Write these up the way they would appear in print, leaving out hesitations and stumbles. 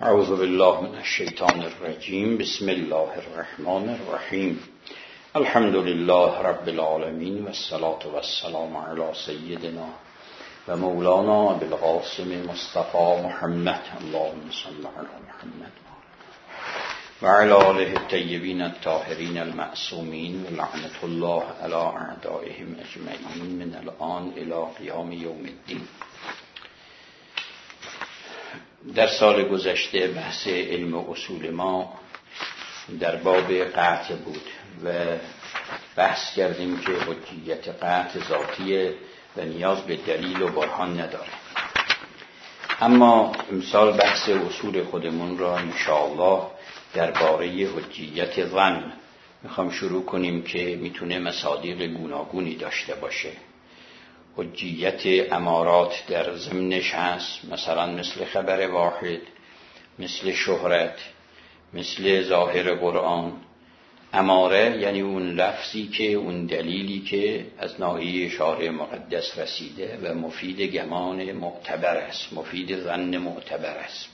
اعوذ بالله من الشیطان الرجیم. بسم الله الرحمن الرحیم. الحمد لله رب العالمین و الصلاة و السلام علی سیدنا و مولانا بالقاسم مصطفى محمد. اللهم صل علی محمد و علی آله الطیبین الطاهرین المعصومین و لعنة الله علی اعدائهم اجمعین من الآن الی قیام یوم الدین. در سال گذشته بحث علم و اصول ما در باب قطع بود و بحث کردیم که حجیت قطع ذاتیه و نیاز به دلیل و برهان نداره. اما امسال بحث اصول خودمون را انشاءالله درباره حجیت ظن میخوام شروع کنیم که میتونه مصادیق گوناگونی داشته باشه. حجیت امارات در ضمنش هست، مثلا مثل خبر واحد، مثل شهرت، مثل ظاهر قرآن. اماره یعنی اون لفظی که اون دلیلی که از ناحیه شارع مقدس رسیده و مفید گمان معتبر است، مفید ظن معتبر است.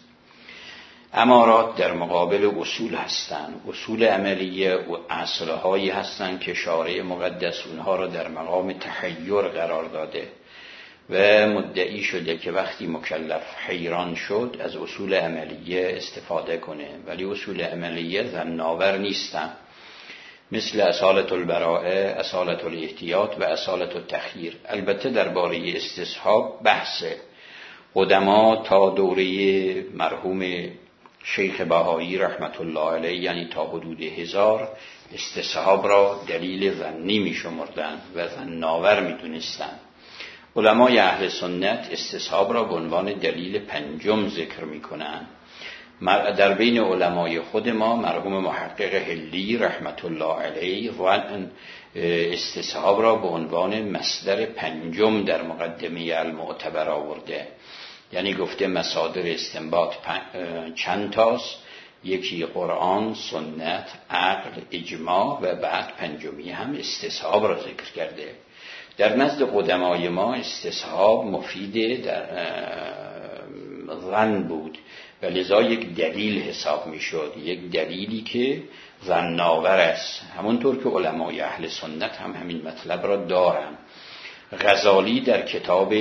امارات در مقابل اصول هستند. اصول عملیه و اصلهایی هستند که شارع مقدس اونها را در مقام تحیر قرار داده و مدعی شده که وقتی مکلف حیران شد از اصول عملیه استفاده کنه، ولی اصول عملیه ظن‌آور نیستند، مثل اصالت البراءه، اصالت الاحتیاط و اصالت التخییر. البته درباره استصحاب بحث قدما تا دوره مرحوم شیخ بهایی رحمت الله علیه، یعنی تا حدود 1000 استصحاب را دلیل ظنی می شمردند و ظن‌آور می دونستند. علمای اهل سنت استصحاب را به عنوان دلیل پنجم ذکر می کنند. در بین علمای خود ما مرحوم محقق حلی رحمت الله علیه استصحاب را به عنوان مصدر پنجم در مقدمه المعتبر آورده، یعنی گفته مصادر استنباط چند تاست، یکی قرآن، سنت، عقل، اجماع و بعد پنجمی هم استصحاب را ذکر کرده. در نزد قدمای ما استصحاب مفید در ظن بود و لذا یک دلیل حساب می شد، یک دلیلی که ظن‌آور است، همونطور که علمای اهل سنت هم همین مطلب را دارند. غزالی در کتاب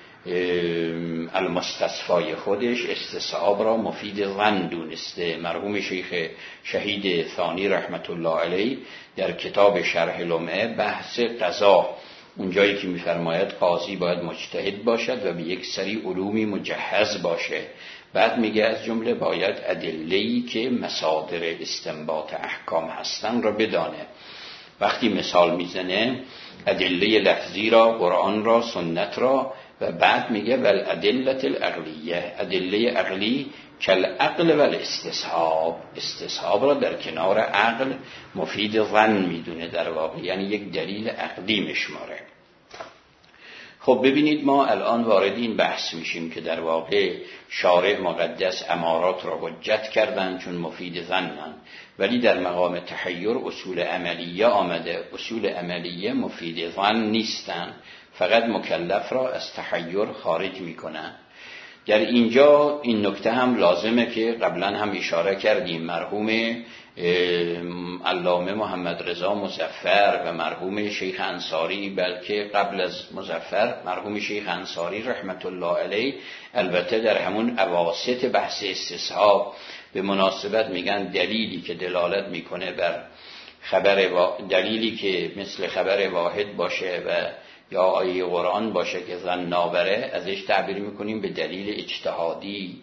المستصفای خودش استصحاب را مفید ظن دونسته. مرحوم شیخ شهید ثانی رحمت الله علیه در کتاب شرح لمعه بحث قضا، اونجایی که می‌فرماید قاضی باید مجتهد باشد و به یک سری علومی مجهز باشه، بعد میگه از جمله باید ادله‌ای که مصادر استنباط احکام هستن را بدانه. وقتی مثال میزنه ادله لفظی را، قرآن را، سنت را، و بعد میگه ول ادله العقلیه، ادله عقلی کل عقل ول استصحاب، استصحاب را در کنار عقل مفید ظن میدونه در واقع، یعنی یک دلیل عقلی میشماره. خب ببینید ما الان وارد این بحث میشیم که در واقع شارع مقدس امارات را حجت کردن چون مفید ظنن، ولی در مقام تحیر اصول عملیه آمده. اصول عملیه مفید ظن نیستن، فقط مکلف را از تحیر خارج میکنن. در اینجا این نکته هم لازمه که قبلا هم اشاره کردیم، مرحوم علامه محمد رضا مظفر و مرحوم شیخ انصاری، بلکه قبل از مظفر مرحوم شیخ انصاری رحمت الله علیه، البته در همون اواسط بحث استصحاب به مناسبت میگن دلیلی که دلالت میکنه بر دلیلی که مثل خبر واحد باشه و یا آیه قرآن باشه که ظن‌آوره، ازش تعبیر میکنیم به دلیل اجتهادی،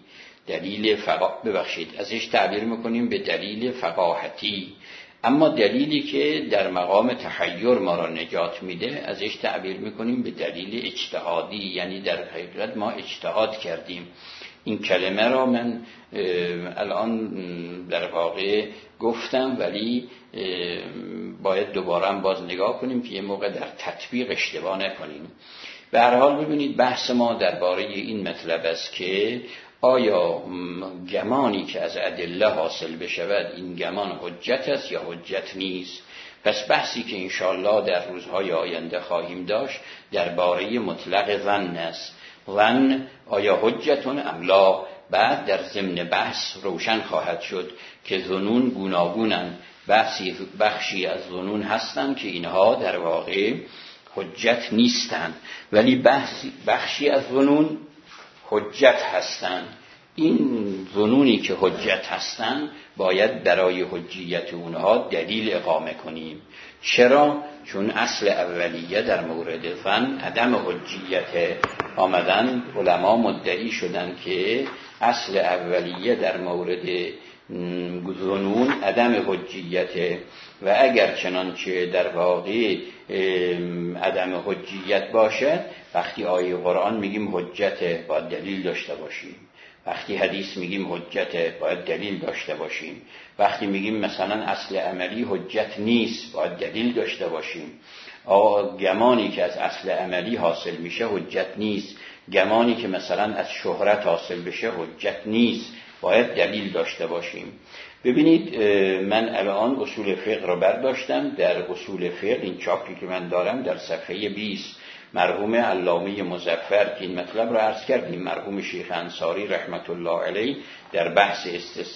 ازش تعبیر میکنیم به دلیل فقاهتی. اما دلیلی که در مقام تحیر ما را نجات میده ازش تعبیر میکنیم به دلیل اجتهادی، یعنی در حقیقت ما اجتهاد کردیم. این کلمه را من الان در واقع گفتم، ولی باید دوباره هم باز نگاه کنیم که یه موقع در تطبیق اشتباه نکنیم. به هر حال ببینید بحث ما درباره این مطلب است که آیا گمانی که از ادله حاصل بشود این گمان حجت است یا حجت نیست؟ پس بحثی که انشاءالله در روزهای آینده خواهیم داشت درباره مطلق ظن است. ظن آیا حجتون ام لا، بعد در ضمن بحث روشن خواهد شد که ظنون گوناگونند. بخشی از ظنون هستند که اینها در واقع حجت نیستند، ولی بخشی از ظنون حجت هستند. این ظنونی که حجت هستند باید برای حجیت اونها دلیل اقامه کنیم. چرا؟ چون اصل اولیه در مورد ظن عدم حجیت. آمدن علما مدعی شدند که اصل اولیه در مورد ظنون عدم حجیت و اگر چنانچه در واقع عدم حجیت باشد، وقتی آیه قرآن میگیم حجت باید دلیل داشته باشیم، وقتی حدیث میگیم حجت باید دلیل داشته باشیم، وقتی میگیم مثلا اصل عملی حجت نیست باید دلیل داشته باشیم. گمانی که از اصل عملی حاصل میشه حجت نیست، گمانی که مثلا از شهرت حاصل بشه حجت نیست، باید دلیل داشته باشیم. ببینید من الان اصول فقه رو برداشتم. در اصول فقه این چاپی که من دارم در صفحه 20 مرحوم علامه مظفر که این مطلب رو عرض کردیم، مرحوم شیخ انصاری رحمت الله علیه در بحث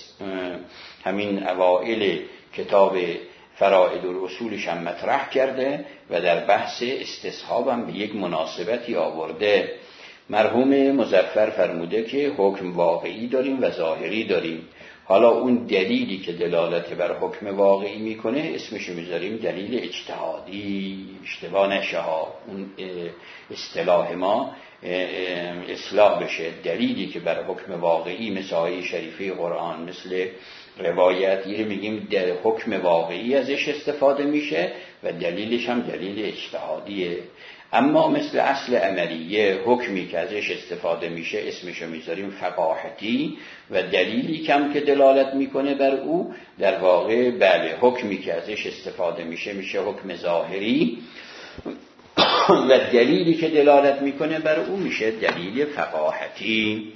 همین اوائل کتاب فرائد الاصولش هم مطرح کرده و در بحث استصحاب هم به یک مناسبتی آورده. مرحوم مظفر فرموده که حکم واقعی داریم و ظاهری داریم. حالا اون دلیلی که دلالت بر حکم واقعی میکنه اسمشو میذاریم دلیل اجتهادی. اشتباه نشه ها، اون اصطلاح ما اصلاح بشه. دلیلی که بر حکم واقعی مثل آیه شریفه قرآن، مثل روایت، یه میگیم در حکم واقعی ازش استفاده میشه و دلیلش هم دلیل اجتهادیه. اما مثل اصل عملیه حکمی که ازش استفاده میشه اسمشو میذاریم فقاهتی و دلیلی کم که دلالت میکنه بر او در واقع بله حکمی که ازش استفاده میشه حکم ظاهری و دلیلی که دلالت میکنه بر او میشه دلیل فقاهتی.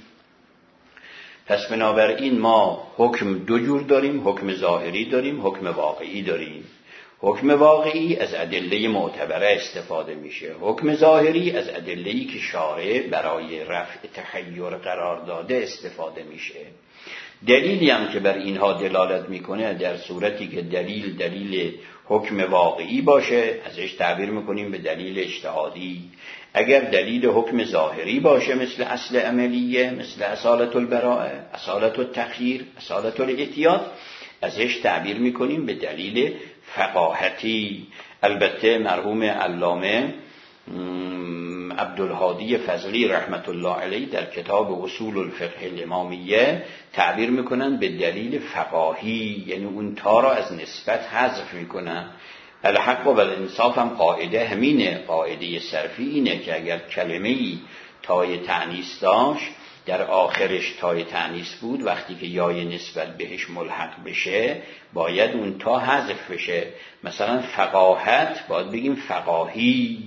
پس بنابراین ما حکم دو جور داریم، حکم ظاهری داریم، حکم واقعی داریم. حکم واقعی از ادله معتبره استفاده میشه، حکم ظاهری از ادله‌ای که شارع برای رفع تحیر قرار داده استفاده میشه. دلیلی هم که بر اینها دلالت میکنه در صورتی که دلیل حکم واقعی باشه ازش تعبیر میکنیم به دلیل اجتهادی. اگر دلیل حکم ظاهری باشه مثل اصل عملیه، مثل اصالت البراءه، اصالت التخییر، اصالت الاحتیاط، ازش تعبیر میکنیم به دلیل فقاهتی. البته مرحوم علامه عبدالهادی فضلی رحمت الله علیه در کتاب اصول الفقه الامامیه تعبیر میکنن به دلیل فقاهی، یعنی اون تا را از نسبت حذف میکنن. الحق و الانصاف هم قاعده همینه، قاعده صرفی اینه که اگر کلمه‌ای تای تأنیث داشت در آخرش تای تأنیث بود، وقتی که یای نسبت بهش ملحق بشه باید اون تا حذف بشه. مثلا فقاهت باید بگیم فقاهی،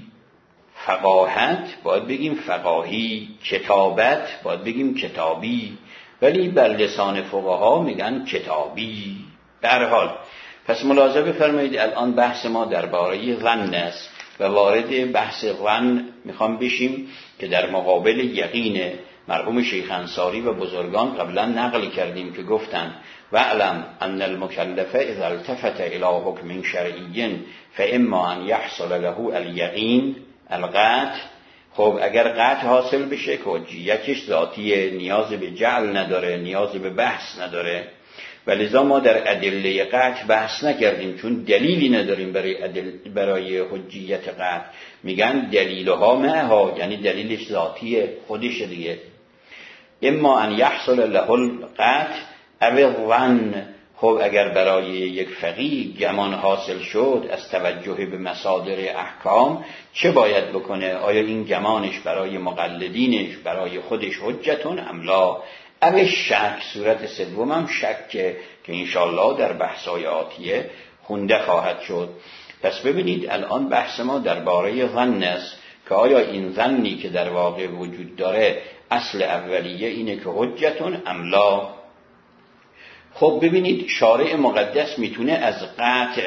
فقاهت باید بگیم فقاهی، کتابت باید بگیم کتابی، ولی بر لسان فقها میگن کتابی. به هر حال پس ملاحظه بفرمایید الان بحث ما درباره ظن است و وارد بحث ظن میخوام بشیم که در مقابل یقین. مرحوم شیخ انصاری و بزرگان قبلا نقل کردیم که گفتن وَاعْلَمْ أَنَّ الْمُكَلَّفَ إِذَا الْتَفَتَ إِلَى حُكْمٍ شَرْعِيٍّ فَإِمَّا أَنْ يَحْصُلَ لَهُ الْيَقِينُ الْقَطْعُ. خب اگر قطع حاصل بشه که حجیتش ذاتیه، نیاز به جعل نداره، نیاز به بحث نداره، ولذا ما در ادله قطع بحث نکردیم چون دلیلی نداریم برای حجیت قطع. میگن دلیلها معها، یعنی دلیلش ذاتیه خودش دیگه. اما ان یحصل له القطع او الظن. خب اگر برای یک فقیه گمان حاصل شد از توجه به مصادر احکام چه باید بکنه؟ آیا این گمانش برای مقلدینش برای خودش حجتون ام لا؟ او شک، صورت سوم هم شک که انشاءالله در بحث‌های آتیه خونده خواهد شد. پس ببینید الان بحث ما درباره ظن است که آیا این ظنی که در واقع وجود داره اصل اولیه اینه که حجتون ام لا؟ خب ببینید شارع مقدس میتونه از قطع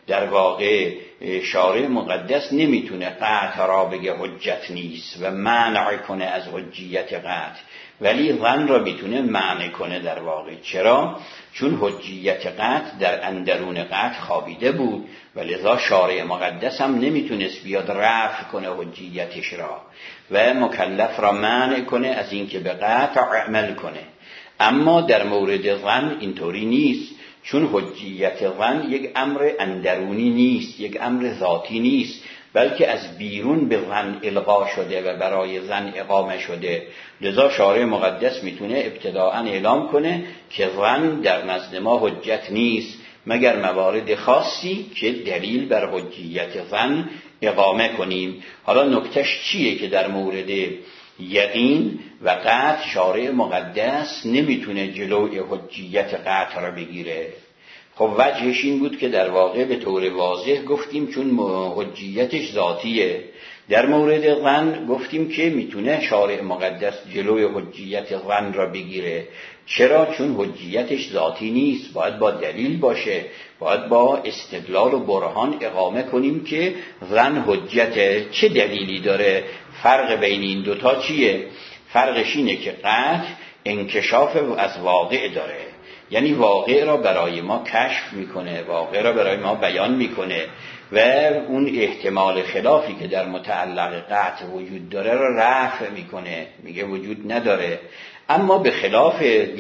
در واقع شارع مقدس نمیتونه قطع را بگه حجت نیست و منع کنه از حجیت قطع، ولی ظن را میتونه منع کنه در واقع. چرا؟ چون حجیت قطع در اندرون قطع خوابیده بود و لذا شارع مقدس هم نمیتونست بیاد رفع کنه حجیتش را و مکلف را منع کنه از اینکه به قطع عمل کنه. اما در مورد ظن اینطوری نیست، چون حجیت ظن یک امر اندرونی نیست، یک امر ذاتی نیست، بلکه از بیرون به ظن القا شده و برای ظن اقامه شده. لذا شارع مقدس میتونه ابتداءً اعلام کنه که ظن در نزد ما حجت نیست مگر موارد خاصی که دلیل بر حجیت ظن اقامه کنیم. حالا نکتهش چیه که در مورد یقین و قطع شارع مقدس نمیتونه جلوی حجیت قطع را بگیره؟ خب وجهش این بود که در واقع به طور واضح گفتیم چون حجیتش ذاتیه. در مورد ظن گفتیم که میتونه شارع مقدس جلوی حجیت ظن را بگیره. چرا؟ چون حجیتش ذاتی نیست، باید با دلیل باشه، باید با استدلال و برهان اقامه کنیم که ظن حجته. چه دلیلی داره؟ فرق بین این دوتا چیه؟ فرقش اینه که قطع انکشاف از واقع داره، یعنی واقع را برای ما کشف میکنه، واقع را برای ما بیان میکنه و اون احتمال خلافی که در متعلق قطع وجود داره را رفع میکنه، میگه وجود نداره. اما به خلاف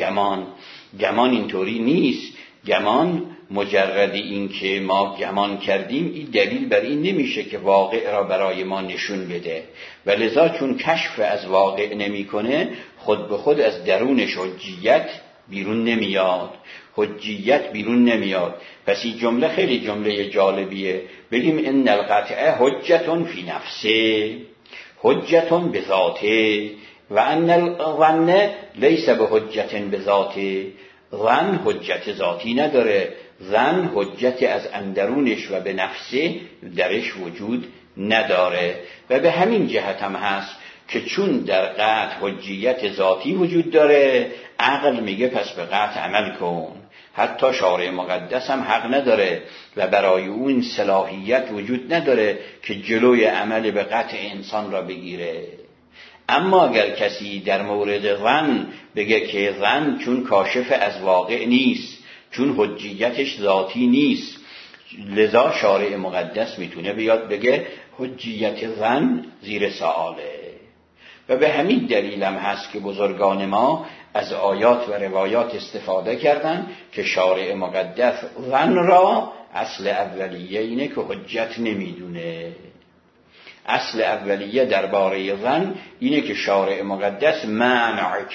گمان اینطوری نیست. گمان مجرد این که ما گمان کردیم این دلیل بر این نمیشه که واقع را برای ما نشون بده و لذا چون کشف از واقع نمیکنه خود به خود از درونش حجیت بیرون نمیاد، حجیت بیرون نمیاد. پس این جمله خیلی جمله جالبیه، بگیم ان القطع حجتون فی نفسه حجتون بذاته و ان الظن لیس به حجت بذاته. ظن حجت ذاتی نداره، ظن حجت از اندرونش و به نفسه درش وجود نداره. و به همین جهت هم هست که چون در قطع حجیت ذاتی وجود داره، عقل میگه پس به قطع عمل کن. حتی شارع مقدس هم حق نداره و برای اون صلاحیت وجود نداره که جلوی عمل به قطع انسان را بگیره. اما اگر کسی در مورد ظن بگه که ظن چون کاشف از واقع نیست، چون حجیتش ذاتی نیست، لذا شارع مقدس میتونه بیاد بگه حجیت ظن زیر سؤاله. و به همین دلیل هم هست که بزرگان ما از آیات و روایات استفاده کردن که شارع مقدس ظن را اصل اولیه اینه که حجت نمیدونه. اصل اولیه درباره ظن اینه که شارع مقدس منع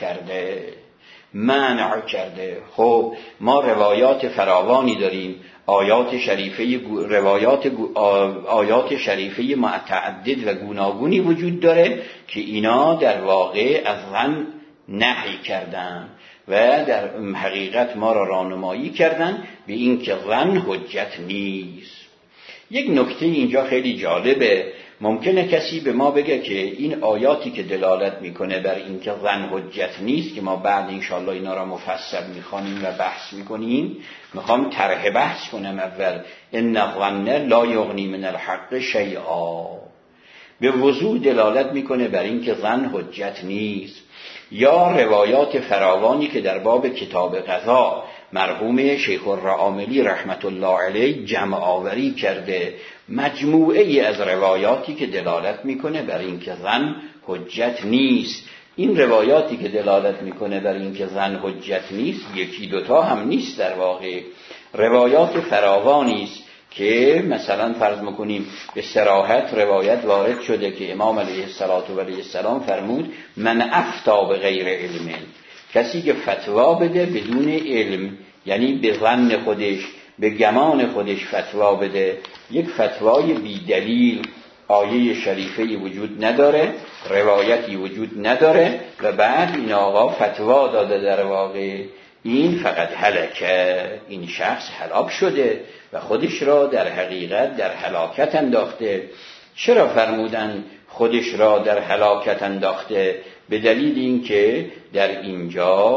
کرده. خب ما روایات فراوانی داریم، آیات شریفه متعدد و گوناگونی وجود داره که اینا در واقع از ظن نهی کردن و در حقیقت ما را راهنمایی کردن به این که ظن حجت نیست. یک نکته اینجا خیلی جالبه. ممکنه کسی به ما بگه که این آیاتی که دلالت میکنه بر این که ظن حجت نیست، که ما بعد انشاءالله اینا را مفصل میخوانیم و بحث میکنیم، میخوام طرح بحث کنم. اول ان الظن لا یغنی من الحق شیئا، به وضوح دلالت میکنه بر این که ظن حجت نیست. یا روایات فراوانی که در باب کتاب قضا مرحوم شیخ الرعاملی رحمت الله علیه جمع آوری کرده، مجموعه ای از روایاتی که دلالت میکنه بر این که ظن حجت نیست. این روایاتی که دلالت میکنه بر این که ظن حجت نیست یکی دوتا هم نیست، در واقع روایات فراوانی است که مثلا فرض میکنیم به صراحت روایت وارد شده که امام علیه السلام فرمود من افتا به غیر علم، کسی که فتوا بده بدون علم، یعنی به ظن خودش به گمان خودش فتوا بده، یک فتوای بی دلیل، آیه شریفه‌ای وجود نداره، روایتی وجود نداره و بعد این آقا فتوا داده، در واقع این فقط هلکه، این شخص هلاک شده و خودش را در حقیقت در هلاکت انداخته. چرا فرمودن خودش را در هلاکت انداخته؟ به دلیل اینکه در اینجا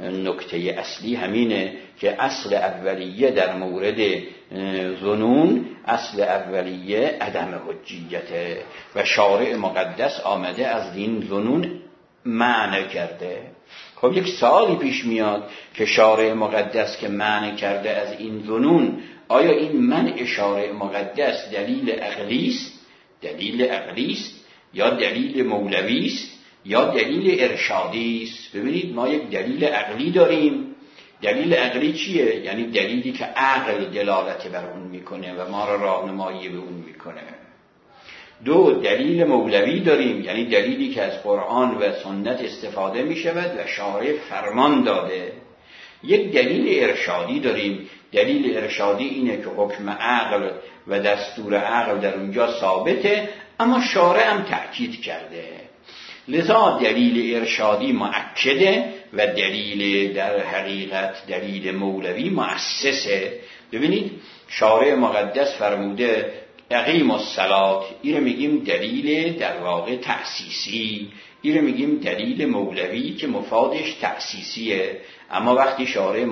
نکته اصلی همینه که اصل اولیه در مورد ظنون، اصل اولیه عدم حجیته و شارع مقدس آمده از این ظنون معنی کرده. خب یک سوالی پیش میاد که شارع مقدس که معنی کرده از این ظنون، آیا این منع شارع مقدس دلیل عقلی است یا دلیل مولوی است یا دلیل ارشادی است؟ ببینید ما یک دلیل عقلی داریم. دلیل عقلی چیه؟ یعنی دلیلی که عقل دلالت بر اون میکنه و ما را راهنمایی به اون میکنه. دو، دلیل مولوی داریم، یعنی دلیلی که از قرآن و سنت استفاده میشود و شارع فرمان داده. یک دلیل ارشادی داریم. دلیل ارشادی اینه که حکم عقل و دستور عقل در اونجا ثابته، اما شارع هم تأکید کرده. لذا دلیل ارشادی مؤکده و دلیل در حقیقت دلیل مولوی مؤسسه. ببینید شارع مقدس فرموده اقیم الصلاة، این رو میگیم دلیل در واقع تأسیسی، این رو میگیم دلیل مولوی که مفادش تأسیسیه. اما وقتی شارع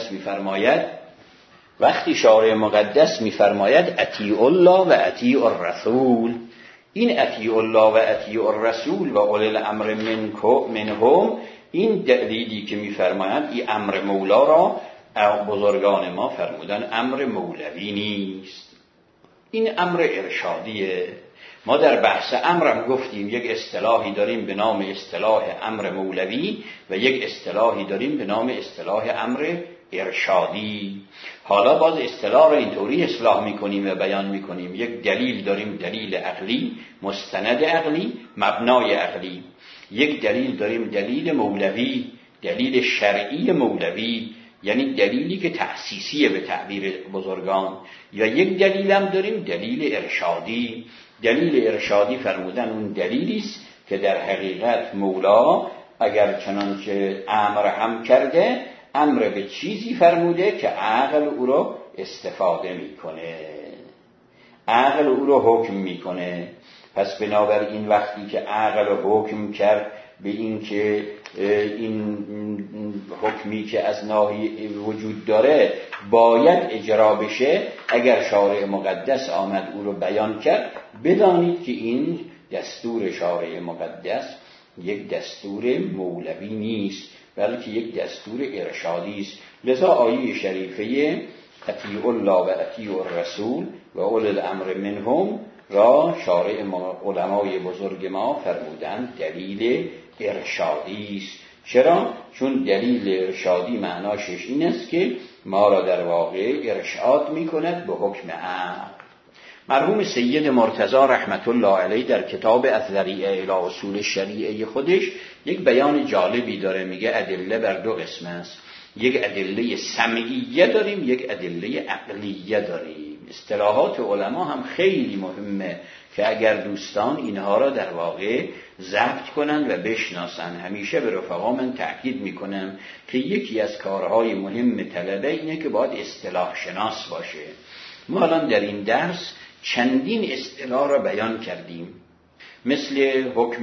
مقدس میفرماید اطیعوا الله و اطیعوا الرسول، این اطیعوا الله و اطیعوا الرسول و اولی الامر منهم، این دلیلی که میفرماید این امر مولا را بزرگان ما فرمودن امر مولوی نیست، این امر ارشادیه. ما در بحث امرم گفتیم یک اصطلاحی داریم به نام اصطلاح امر مولوی و یک اصطلاحی داریم به نام اصطلاح امر ارشادی. حالا باز اصطلاح را اینطوری اصلاح میکنیم و بیان میکنیم. یک دلیل داریم، دلیل عقلی، مستند عقلی، مبنای عقلی. یک دلیل داریم دلیل مولوی، دلیل شرعی مولوی، یعنی دلیلی که تأسیسیه به تعبیر بزرگان. یا یک دلیل هم داریم دلیل ارشادی. دلیل ارشادی فرمودن اون دلیلی است که در حقیقت مولا اگر چنانچه امر هم کرده، امر به چیزی فرموده که عقل او رو استفاده میکنه، عقل او رو حکم میکنه. پس بنابراین وقتی که عقل حکم کرد به این که این حکمی که از ناحیه وجود داره باید اجرا بشه، اگر شارع مقدس آمد او رو بیان کرد، بدانید که این دستور شارع مقدس یک دستور مولوی نیست، بلکه یک دستور ارشادی است. لذا آیه شریفه اطیعوا الله و اطیعوا الرسول و اولی الامر منهم را شارع علمای بزرگ ما فرمودند دلیل ارشادی است. چرا؟ چون دلیل ارشادی معناش این است که ما را در واقع ارشاد میکند به حکم عقل. مرحوم سید مرتضی رحمت الله علیه در کتاب از ذریعه الی اصول شریعه خودش یک بیان جالبی داره، میگه ادله بر دو قسم است، یک ادله سمعیه داریم، یک ادله عقلیه داریم. اصطلاحات علما هم خیلی مهمه که اگر دوستان اینها را در واقع ضبط کنن و بشناسن. همیشه به رفقا من تأکید میکنم که یکی از کارهای مهم طلبه اینه که باید اصطلاح شناس باشه. ما الان در این درس چندین اصطلاح را بیان کردیم، مثل حکم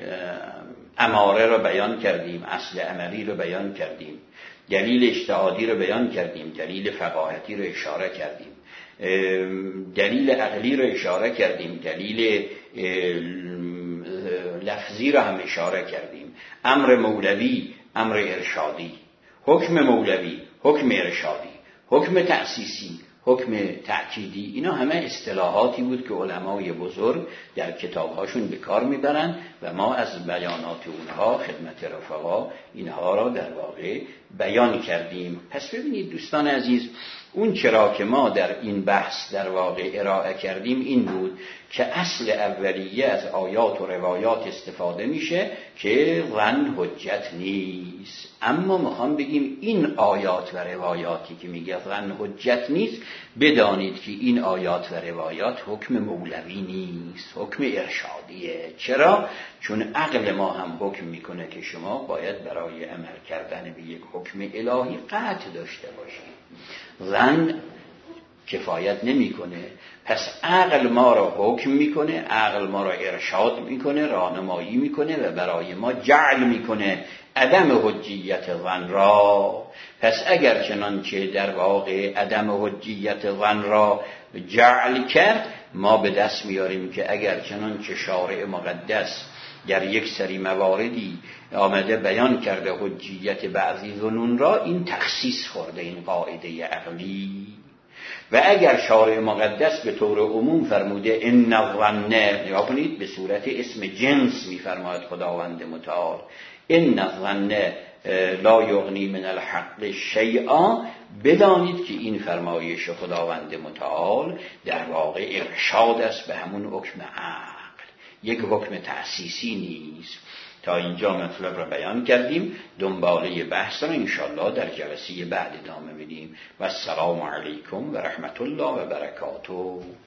اماره را بیان کردیم، اصل عملی را بیان کردیم، دلیل اجتهادی را بیان کردیم، دلیل فقاهتی را اشاره کردیم، دلیل عقلی را اشاره کردیم، دلیل لفظی را هم اشاره کردیم، امر مولوی، امر ارشادی، حکم مولوی، حکم ارشادی، حکم تأسیسی، حکم تأکیدی. اینا همه اصطلاحاتی بود که علمای بزرگ در کتابهاشون به کار میبرن و ما از بیانات اونها خدمت رفقا اینها را در واقع بیان کردیم. پس ببینید دوستان عزیز، اون چرا که ما در این بحث در واقع ارائه کردیم این بود که اصل اولیه از آیات و روایات استفاده میشه که ظن حجت نیست. اما میخوام بگیم این آیات و روایاتی که میگه ظن حجت نیست، بدانید که این آیات و روایات حکم مولوی نیست، حکم ارشادیه. چرا؟ چون عقل ما هم حکم میکنه که شما باید برای عمل کردن به یک حکم الهی قطع داشته باشید. ظن کفایت نمیکنه. پس عقل ما را حکم میکنه، عقل ما را ارشاد میکنه، راهنمایی میکنه و برای ما جعل میکنه عدم حجیت ظن را. پس اگر چنانچه در واقع عدم حجیت ظن را جعل کرد، ما به دست میاریم که اگر چنانچه شارع مقدس در یک سری مواردی آمده بیان کرده حجیت بعضی ظنون را، این تخصیص خورده این قاعده عقلی. و اگر شارع مقدس به طور عموم فرموده ان الظن، نگاه کنید به صورت اسم جنس میفرماید خداوند متعال ان الظن لا یغنی من الحق شیئا، بدانید که این فرمایش خداوند متعال در واقع ارشاد است به همون حکم عقل، یک حکم تأسیسی نیست. تا اینجا مطلب را بیان کردیم، دنباله بحث را انشاءالله در جلسه بعد ادامه میدیم. و السلام علیکم و رحمت الله و برکاته.